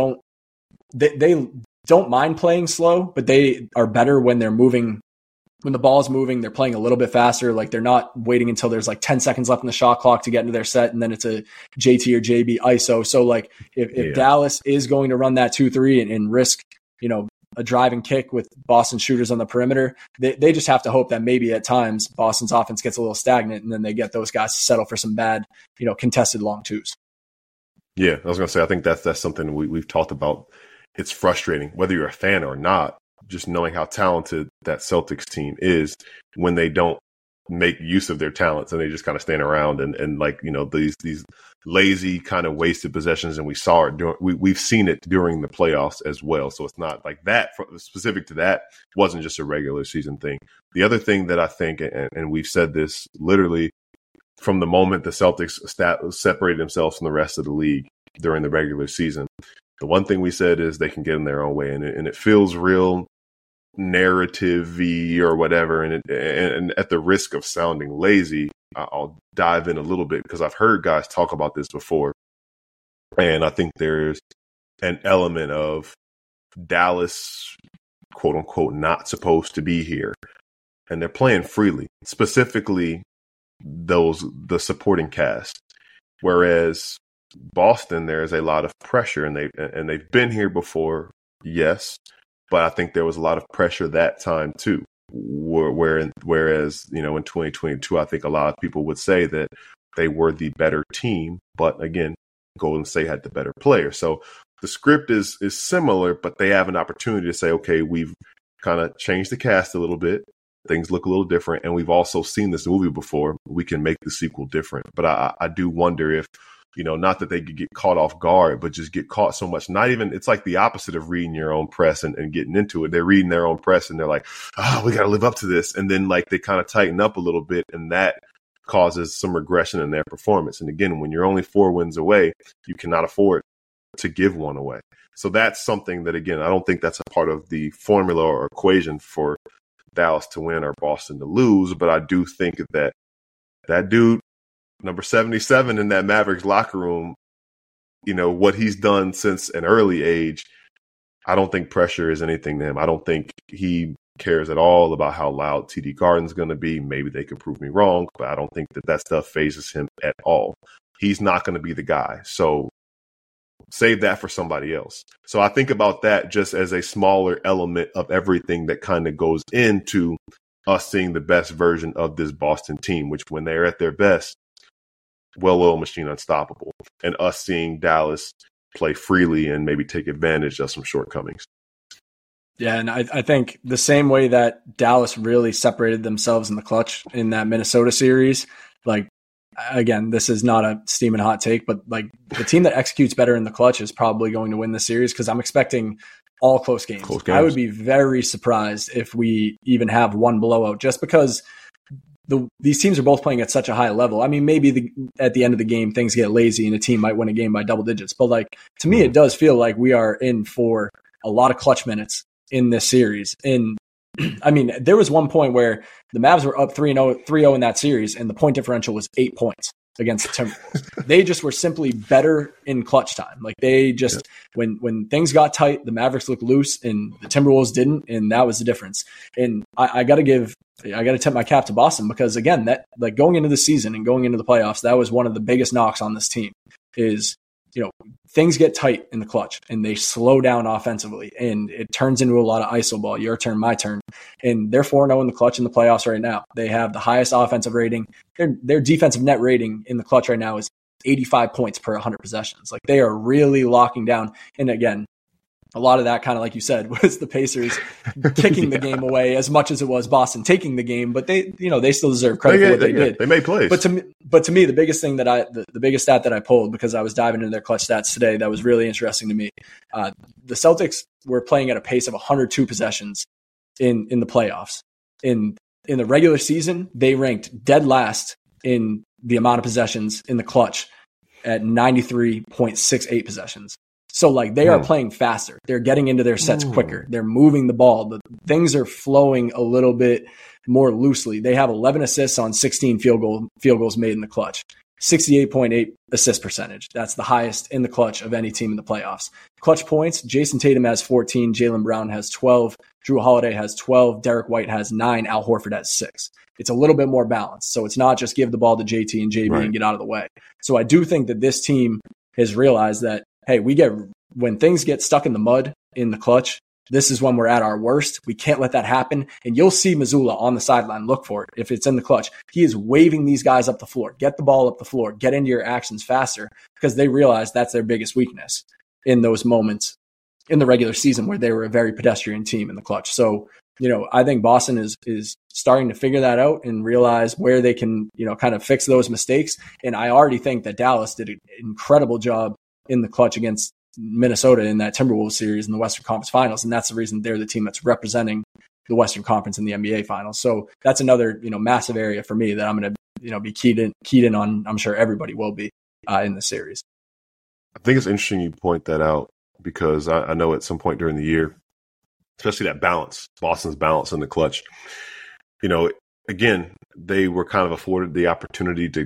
they don't mind playing slow, but they are better when they're moving. When the ball is moving, they're playing a little bit faster. Like they're not waiting until there's like 10 seconds left in the shot clock to get into their set. And then it's a JT or JB ISO. So like if Dallas is going to run that 2-3 and risk, a driving kick with Boston shooters on the perimeter, they just have to hope that maybe at times Boston's offense gets a little stagnant and then they get those guys to settle for some bad, contested long 2s. Yeah, I was going to say, I think that's something we've talked about. It's frustrating, whether you're a fan or not, just knowing how talented that Celtics team is when they don't make use of their talents and they just kind of stand around and like, these lazy kind of wasted possessions. And we saw it we've seen it during the playoffs as well. So it's not like that specific to that wasn't just a regular season thing. The other thing that I think, and we've said this literally from the moment the Celtics separated themselves from the rest of the league during the regular season, the one thing we said is they can get in their own way, and it feels real narrative-y or whatever. And at the risk of sounding lazy, I'll dive in a little bit because I've heard guys talk about this before. And I think there's an element of Dallas, quote unquote, not supposed to be here. And they're playing freely, specifically the supporting cast. Whereas Boston, there is a lot of pressure, and they've been here before, yes, but I think there was a lot of pressure that time too. Whereas, in 2022, I think a lot of people would say that they were the better team, but again, Golden State had the better player. So the script is similar, but they have an opportunity to say, okay, we've kind of changed the cast a little bit. Things look a little different, and we've also seen this movie before. We can make the sequel different. But I do wonder if, not that they could get caught off guard, but just get caught so much. Not even, it's like the opposite of reading your own press and getting into it. They're reading their own press and they're like, we got to live up to this. And then like they kind of tighten up a little bit, and that causes some regression in their performance. And again, when you're only 4 wins away, you cannot afford to give one away. So that's something that, again, I don't think that's a part of the formula or equation for Dallas to win or Boston to lose. But I do think that dude, number 77 in that Mavericks locker room, what he's done since an early age, I don't think pressure is anything to him. I don't think he cares at all about how loud TD Garden's going to be. Maybe they could prove me wrong, but I don't think that stuff phases him at all. He's not going to be the guy. So save that for somebody else. So I think about that just as a smaller element of everything that kind of goes into us seeing the best version of this Boston team, which when they're at their best, well-oiled machine, unstoppable, and us seeing Dallas play freely and maybe take advantage of some shortcomings. Yeah, and I think the same way that Dallas really separated themselves in the clutch in that Minnesota series, like, again, this is not a steaming hot take, but like the team that executes better in the clutch is probably going to win the series, because I'm expecting all close games. I would be very surprised if we even have one blowout, just because these teams are both playing at such a high level. I mean, maybe at the end of the game, things get lazy and a team might win a game by double digits. But like, to me, it does feel like we are in for a lot of clutch minutes in this series. And I mean, there was one point where the Mavs were up 3-0 in that series, and the point differential was 8 points against the Timberwolves. They just were simply better in clutch time. Like they just, when things got tight, the Mavericks looked loose and the Timberwolves didn't. And that was the difference. And I got to tip my cap to Boston, because again, that like going into the season and going into the playoffs, that was one of the biggest knocks on this team is, things get tight in the clutch and they slow down offensively and it turns into a lot of iso ball. Your turn, my turn. And they're 4-0 in the clutch in the playoffs right now. They have the highest offensive rating. Their defensive net rating in the clutch right now is 85 points per 100 possessions. Like they are really locking down. And again, a lot of that, kind of like you said, was the Pacers kicking the game away as much as it was Boston taking the game. But they still deserve credit for what they did. They made plays. But to me, the biggest thing that the biggest stat that I pulled, because I was diving into their clutch stats today, that was really interesting to me. The Celtics were playing at a pace of 102 possessions in the playoffs. In the regular season, they ranked dead last in the amount of possessions in the clutch at 93.68 possessions. So like they are playing faster. They're getting into their sets quicker. They're moving the ball. The things are flowing a little bit more loosely. They have 11 assists on 16 field goals made in the clutch. 68.8 assist percentage. That's the highest in the clutch of any team in the playoffs. Clutch points, Jason Tatum has 14, Jaylen Brown has 12, Jrue Holiday has 12, Derek White has 9, Al Horford has 6. It's a little bit more balanced. So it's not just give the ball to JT and JB and get out of the way. So I do think that this team has realized that, hey, when things get stuck in the mud in the clutch, this is when we're at our worst. We can't let that happen. And you'll see Mazzulla on the sideline. Look for it. If it's in the clutch, he is waving these guys up the floor. Get the ball up the floor. Get into your actions faster, because they realize that's their biggest weakness in those moments in the regular season where they were a very pedestrian team in the clutch. So, I think Boston is starting to figure that out and realize where they can, kind of fix those mistakes. And I already think that Dallas did an incredible job in the clutch against Minnesota in that Timberwolves series in the Western Conference Finals. And that's the reason they're the team that's representing the Western Conference in the NBA Finals. So that's another, massive area for me that I'm going to, be keyed in on. I'm sure everybody will be in the series. I think it's interesting you point that out, because I know at some point during the year, especially that balance, Boston's balance in the clutch, again, they were kind of afforded the opportunity to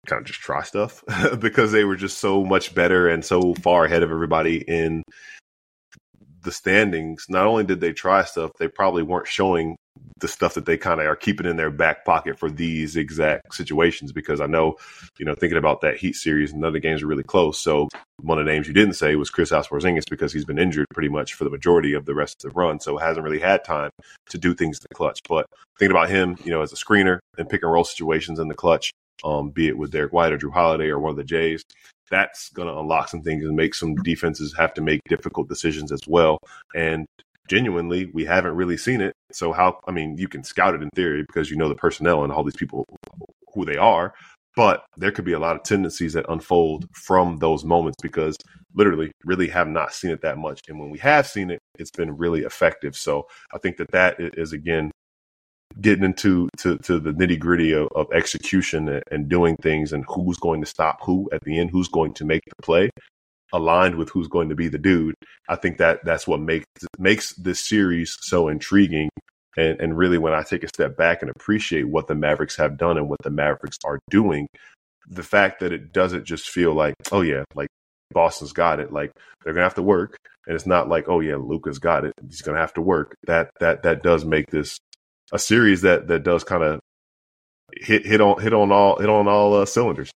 kind of just try stuff because they were just so much better and so far ahead of everybody in the standings. Not only did they try stuff, they probably weren't showing the stuff that they kind of are keeping in their back pocket for these exact situations. Because I know, thinking about that Heat series, none of the games were really close. So one of the names you didn't say was Kristaps Porzingis because he's been injured pretty much for the majority of the rest of the run. So hasn't really had time to do things in the clutch. But thinking about him, as a screener and pick and roll situations in the clutch, be it with Derek White or Jrue Holiday or one of the Jays, that's going to unlock some things and make some defenses have to make difficult decisions as well. And genuinely, we haven't really seen it. So you can scout it in theory because you know the personnel and all these people, who they are, but there could be a lot of tendencies that unfold from those moments because literally really have not seen it that much. And when we have seen it, it's been really effective. So I think that is, again, getting into the nitty gritty of execution and doing things and who's going to stop who at the end, who's going to make the play aligned with who's going to be the dude. I think that's what makes this series so intriguing. And really, when I take a step back and appreciate what the Mavericks have done and what the Mavericks are doing, the fact that it doesn't just feel like, oh yeah, like Boston's got it, like they're gonna have to work, and it's not like, oh yeah, Luka's got it, he's gonna have to work. That does make this a series that does kind of hit on all cylinders.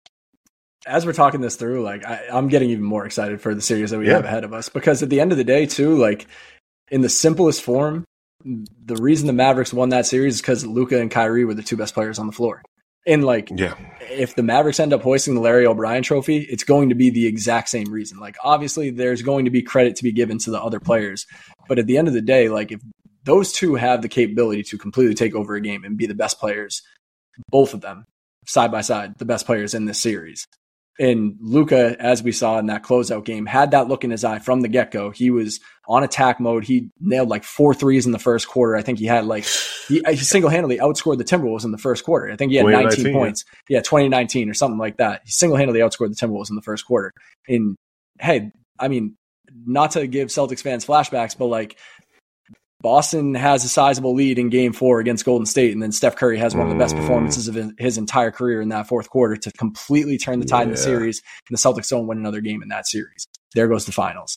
As we're talking this through, like I'm getting even more excited for the series that we have ahead of us, because at the end of the day, too, like in the simplest form, the reason the Mavericks won that series is because Luka and Kyrie were the two best players on the floor. And if the Mavericks end up hoisting the Larry O'Brien trophy, it's going to be the exact same reason. Like, obviously, there's going to be credit to be given to the other players, but at the end of the day, like if those two have the capability to completely take over a game and be the best players, both of them side by side, the best players in this series. And Luka, as we saw in that closeout game, had that look in his eye from the get-go. He was on attack mode. He nailed like 4 threes in the first quarter. I think he had he single-handedly outscored the Timberwolves in the first quarter. I think he had 19 points. Yeah, 2019 or something like that. He single-handedly outscored the Timberwolves in the first quarter. And hey, I mean, not to give Celtics fans flashbacks, but like Boston has a sizable lead in Game 4 against Golden State, and then Steph Curry has one of the best performances of his entire career in that fourth quarter to completely turn the tide in the series, and the Celtics don't win another game in that series. There goes the finals.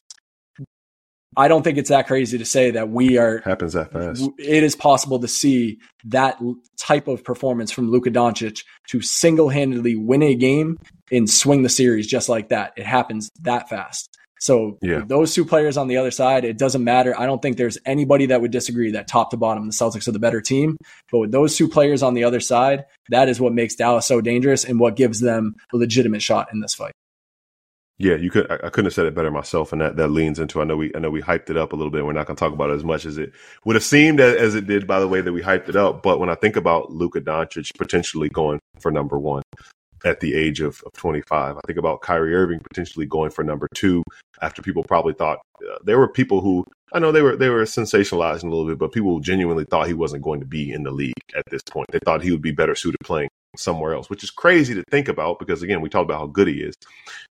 I don't think it's that crazy to say that happens that fast. It is possible to see that type of performance from Luka Doncic to single-handedly win a game and swing the series just like that. It happens that fast. So those two players on the other side, it doesn't matter. I don't think there's anybody that would disagree that top to bottom, the Celtics are the better team. But with those two players on the other side, that is what makes Dallas so dangerous and what gives them a legitimate shot in this fight. Yeah, I couldn't have said it better myself, and that leans into. I know we hyped it up a little bit. We're not going to talk about it as much as it would have seemed as it did by the way that we hyped it up. But when I think about Luka Doncic potentially going for number 1 at the age of 25, I think about Kyrie Irving potentially going for number 2 after people probably thought there were people who I know they were sensationalizing a little bit, but people genuinely thought he wasn't going to be in the league at this point. They thought he would be better suited playing somewhere else, which is crazy to think about because again, we talked about how good he is.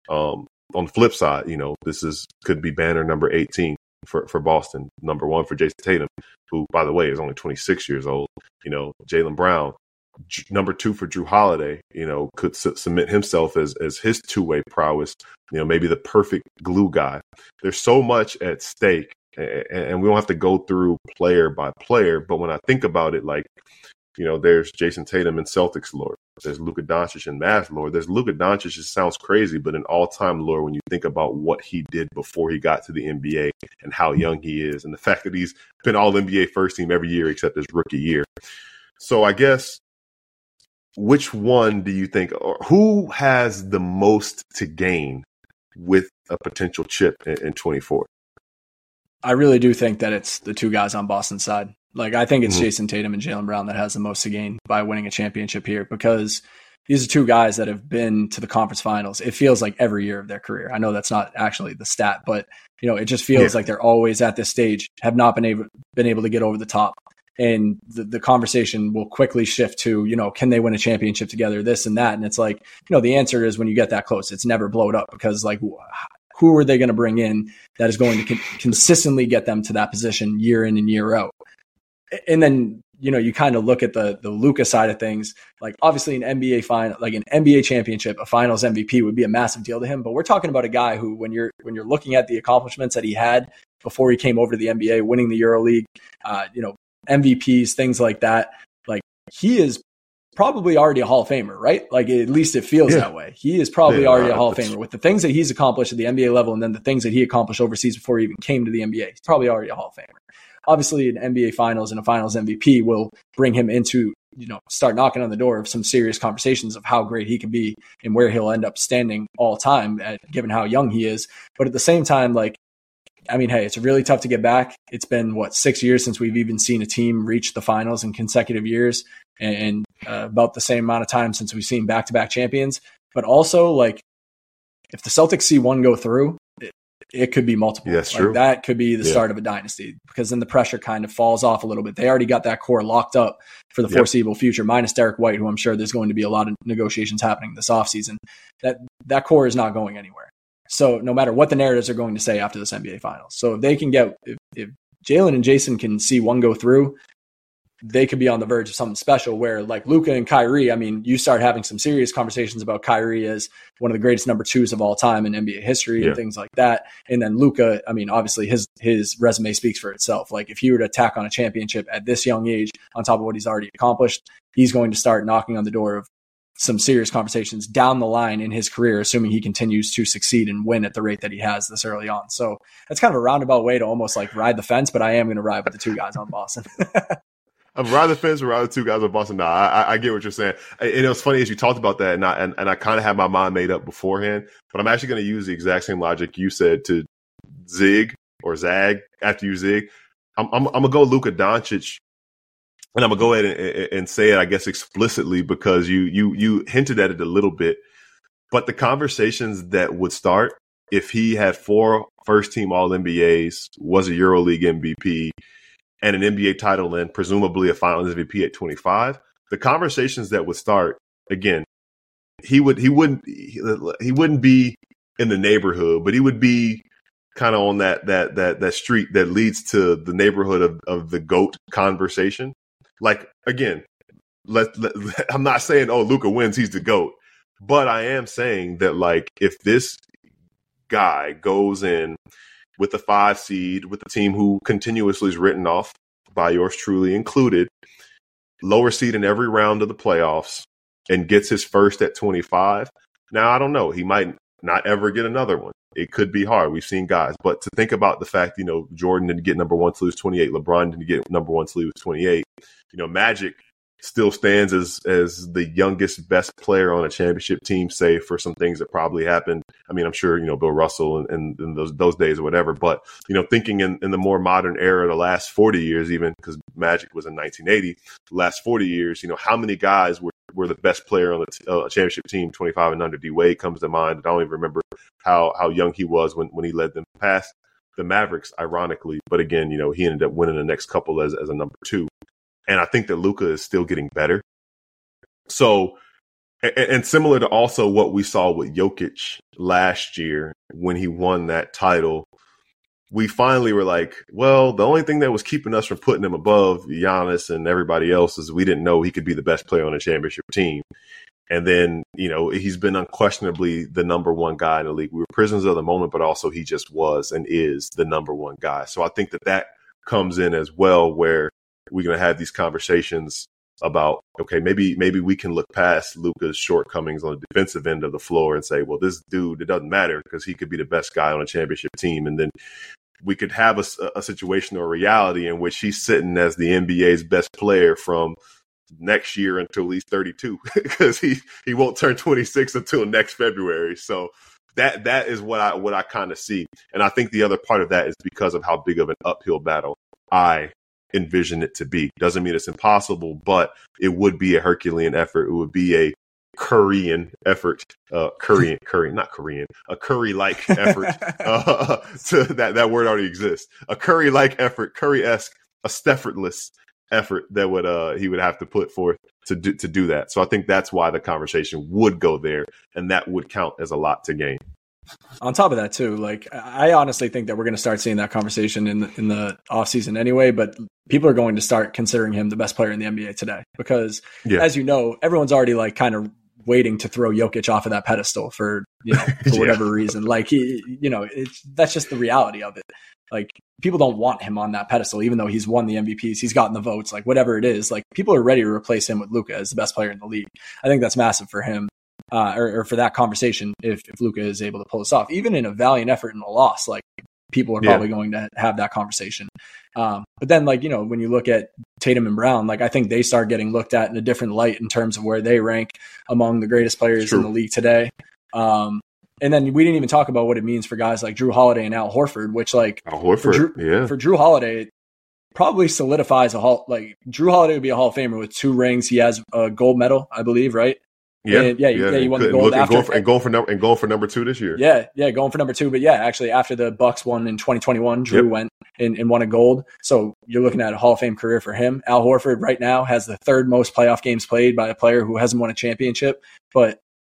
On the flip side, this could be banner number 18 for Boston, number 1 for Jason Tatum, who, by the way, is only 26 years old. Jaylen Brown, number 2 for Jrue Holiday, could submit himself as his two-way prowess, maybe the perfect glue guy. There's so much at stake, and we don't have to go through player by player. But when I think about it, there's Jason Tatum in Celtics lore. There's Luka Doncic in Mavs lore. There's Luka Doncic. It sounds crazy, but in all-time lore, when you think about what he did before he got to the NBA and how young he is, and the fact that he's been All-NBA first team every year except his rookie year. So I guess, which one do you think, or who has the most to gain with a potential chip in 24? I really do think that it's the two guys on Boston's side. Like, I think it's Jason Tatum and Jaylen Brown that has the most to gain by winning a championship here, because these are two guys that have been to the conference finals. It feels like every year of their career. I know that's not actually the stat, but it just feels like they're always at this stage, have not been able to get over the top. And the conversation will quickly shift to, can they win a championship together, this and that. And it's like, the answer is when you get that close, it's never blowed up, because like, who are they going to bring in that is going to consistently get them to that position year in and year out? And then you kind of look at the Luka side of things, like obviously an NBA final, like an NBA championship, a finals MVP would be a massive deal to him. But we're talking about a guy who, when you're looking at the accomplishments that he had before he came over to the NBA, winning the EuroLeague, MVPs, things like that, like he is probably already a Hall of Famer, right? Like at least it feels that way. He is probably already a Hall of Famer with the things that he's accomplished at the NBA level, and then the things that he accomplished overseas before he even came to the NBA. He's probably already a Hall of Famer. Obviously, an NBA Finals and a Finals MVP will bring him into, start knocking on the door of some serious conversations of how great he can be and where he'll end up standing all time, given how young he is. But at the same time, hey, it's really tough to get back. It's been 6 years since we've even seen a team reach the finals in consecutive years, and about the same amount of time since we've seen back-to-back champions. But also, if the Celtics see one go through, it could be multiple. That's true. That could be the start of a dynasty, because then the pressure kind of falls off a little bit. They already got that core locked up for the foreseeable future, minus Derek White, who I'm sure there's going to be a lot of negotiations happening this offseason. That core is not going anywhere. So no matter what the narratives are going to say after this NBA Finals. So if they can if Jalen and Jason can see one go through, they could be on the verge of something special where, like Luka and Kyrie, you start having some serious conversations about Kyrie as one of the greatest number twos of all time in NBA history and things like that. And then Luka, obviously his resume speaks for itself. Like if he were to tack on a championship at this young age on top of what he's already accomplished, he's going to start knocking on the door of some serious conversations down the line in his career, assuming he continues to succeed and win at the rate that he has this early on. So that's kind of a roundabout way to almost ride the fence, but I am going to ride with the two guys on Boston. I'm riding the fence, we're riding the two guys on Boston. No, I get what you're saying. And it was funny as you talked about that, and I kind of had my mind made up beforehand, but I'm actually going to use the exact same logic you said to zig or zag after you zig. I'm going to go Luka Doncic, and I'm going to go ahead and say it, I guess, explicitly, because you hinted at it a little bit. But the conversations that would start if he had 4 first-team All-NBAs, was a EuroLeague MVP, and an NBA title and presumably a Finals MVP at 25, the conversations that would start, again, he wouldn't be in the neighborhood, but he would be kind of on that street that leads to the neighborhood of the GOAT conversation. Like, again, I'm not saying, Luka wins, he's the GOAT, but I am saying that, if this guy goes in with the 5 seed, with the team who continuously is written off by yours truly included, lower seed in every round of the playoffs, and gets his first at 25. Now, I don't know. He might not ever get another one. It could be hard. We've seen guys. But to think about the fact, Jordan didn't get number 1 till he was 28. LeBron didn't get number 1 till he was 28. Magic still stands as the youngest, best player on a championship team, save for some things that probably happened. I'm sure, Bill Russell and those days or whatever. But, thinking in the more modern era, the last 40 years, even because Magic was in 1980, the last 40 years, how many guys were the best player on the championship team, 25 and under? D Wade comes to mind. I don't even remember how young he was when he led them past the Mavericks, ironically. But again, he ended up winning the next couple as a number 2. And I think that Luka is still getting better. So, and similar to also what we saw with Jokic last year when he won that title, we finally were like, well, the only thing that was keeping us from putting him above Giannis and everybody else is we didn't know he could be the best player on a championship team. And then, he's been unquestionably the number 1 guy in the league. We were prisoners of the moment, but also he just was and is the number 1 guy. So I think that comes in as well, where we're going to have these conversations about, okay, maybe we can look past Luka's shortcomings on the defensive end of the floor and say, well, this dude, it doesn't matter because he could be the best guy on a championship team. And then we could have a situation or a reality in which he's sitting as the NBA's best player from next year until he's 32, because he won't turn 26 until next February. So that is what I kind of see. And I think the other part of that is because of how big of an uphill battle I envision it to be. Doesn't mean it's impossible, but it would be a Herculean effort. It would be a Curryan effort, a Curry-like effort. To that word already exists. A Curry-like effort, Curry-esque, a Steffordless effort that he would have to put forth to do that. So I think that's why the conversation would go there, and that would count as a lot to gain. On top of that, too, like I honestly think that we're going to start seeing that conversation in the offseason anyway, but people are going to start considering him the best player in the NBA today because, as you know, everyone's already like kind of waiting to throw Jokic off of that pedestal for whatever reason. Like that's just the reality of it. Like people don't want him on that pedestal, even though he's won the MVPs, he's gotten the votes, like whatever it is. Like people are ready to replace him with Luka as the best player in the league. I think that's massive for him. Or for that conversation, if Luka is able to pull this off, even in a valiant effort and a loss, like people are probably going to have that conversation. But then, like, when you look at Tatum and Brown, like I think they start getting looked at in a different light in terms of where they rank among the greatest players in the league today. And then we didn't even talk about what it means for guys like Drew Holiday and Al Horford, which for Drew Holiday, probably solidifies Drew Holiday would be a Hall of Famer with 2 rings. He has a gold medal, I believe, right? He won the gold going for number 2 this year. Going for number 2. But actually, after the Bucks won in 2021, Drew went and won a gold. So you're looking at a Hall of Fame career for him. Al Horford right now has the 3rd most playoff games played by a player who hasn't won a championship. But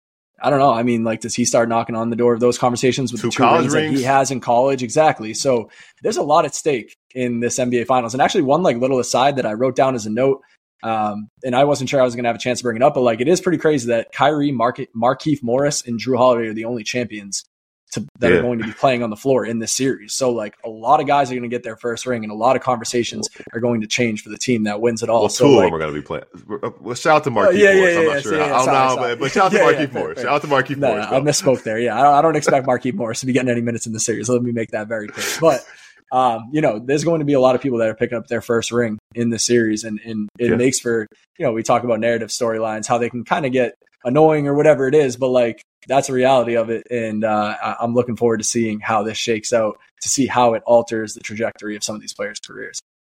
I don't know. I mean, like, does he start knocking on the door of those conversations with the 2 rings that he has in college? Exactly. So there's a lot at stake in this NBA Finals. And actually, one like little aside that I wrote down as a note. And I wasn't sure I was going to have a chance to bring it up, but like it is pretty crazy that Kyrie, Markieff Morris, and Drew Holiday are the only champions that are going to be playing on the floor in this series. So like a lot of guys are going to get their first ring, and a lot of conversations are going to change for the team that wins it all. Well, so 2 of them are going to be playing. Well, shout out to Markieff Morris. I'm not sure. I don't know, but shout out to Markieff Morris. Shout out to Markieff Morris. I misspoke there. Yeah, I don't expect Markieff Morris to be getting any minutes in the series. Let me make that very clear. But there's going to be a lot of people that are picking up their first ring in the series, and it makes for, we talk about narrative storylines, how they can kind of get annoying or whatever it is, but like that's a reality of it. And I'm looking forward to seeing how this shakes out, to see how it alters the trajectory of some of these players' careers.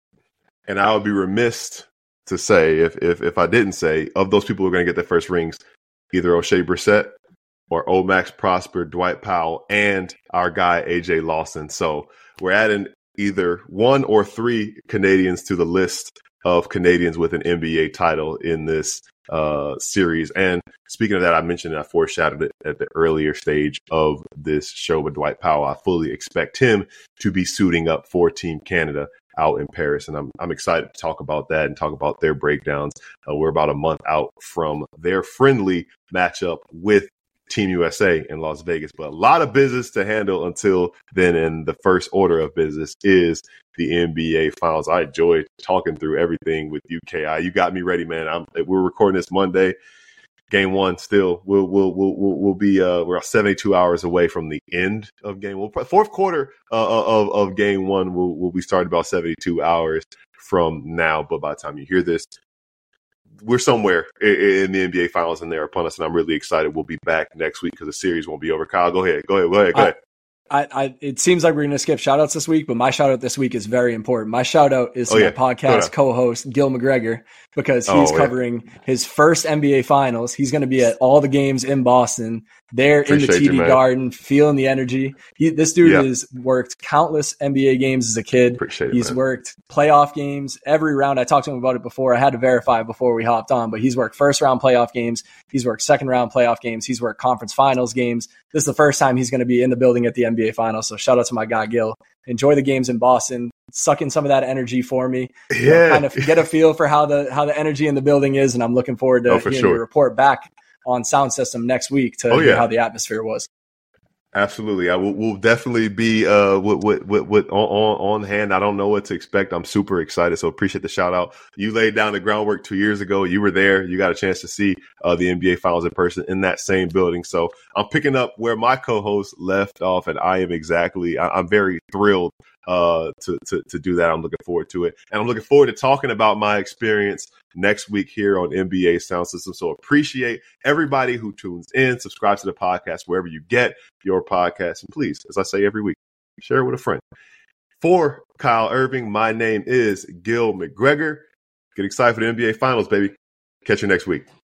And I would be remiss to say, if I didn't say, of those people who are going to get their first rings, either O'Shea Brissett or Max Prosper, Dwight Powell, and our guy AJ Lawson. So we're adding either 1 or 3 Canadians to the list of Canadians with an NBA title in this series. And speaking of that, I mentioned I foreshadowed it at the earlier stage of this show with Dwight Powell. I fully expect him to be suiting up for Team Canada out in Paris. And I'm excited to talk about that and talk about their breakdowns. We're about a month out from their friendly matchup with Team USA in Las Vegas, but a lot of business to handle until then. And the first order of business is the NBA Finals. I enjoyed talking through everything with you, KI. You got me ready, man. We're recording this Monday. Game 1 still. We'll be we're 72 hours away from the end of Game 1. Fourth quarter of Game 1 will be starting about 72 hours from now. But by the time you hear this, we're somewhere in the NBA Finals and they're upon us, and I'm really excited. We'll be back next week because the series won't be over. Kyle, go ahead. It seems like we're going to skip shout outs this week, but my shout out this week is very important. My shout out is to my podcast co-host, Gil McGregor, because he's covering his first NBA Finals. He's going to be at all the games in Boston, there in the TD Garden, feeling the energy. This dude has worked countless NBA games as a kid. He's worked playoff games every round. I talked to him about it before. I had to verify before we hopped on, but he's worked first round playoff games. He's worked second round playoff games. He's worked conference finals games. This is the first time he's going to be in the building at the NBA Finals. So shout out to my guy, Gil. Enjoy the games in Boston. Suck in some of that enery for me. Kind of get a feel for how the energy in the building is. And I'm looking forward to hearing you report back on Sound System next week to hear how the atmosphere was. Absolutely. We'll definitely be on hand. I don't know what to expect. I'm super excited. So appreciate the shout out. You laid down the groundwork 2 years ago. You were there. You got a chance to see the NBA Finals in person in that same building. So I'm picking up where my co-host left off, and I'm very thrilled to do that. I'm looking forward to it. And I'm looking forward to talking about my experience next week here on NBA Sound System. So appreciate everybody who tunes in, subscribe to the podcast wherever you get your podcast. And please, as I say every week, share it with a friend. For Kyle Irving, my name is Gil McGregor. Get excited for the NBA Finals, baby. Catch you next week.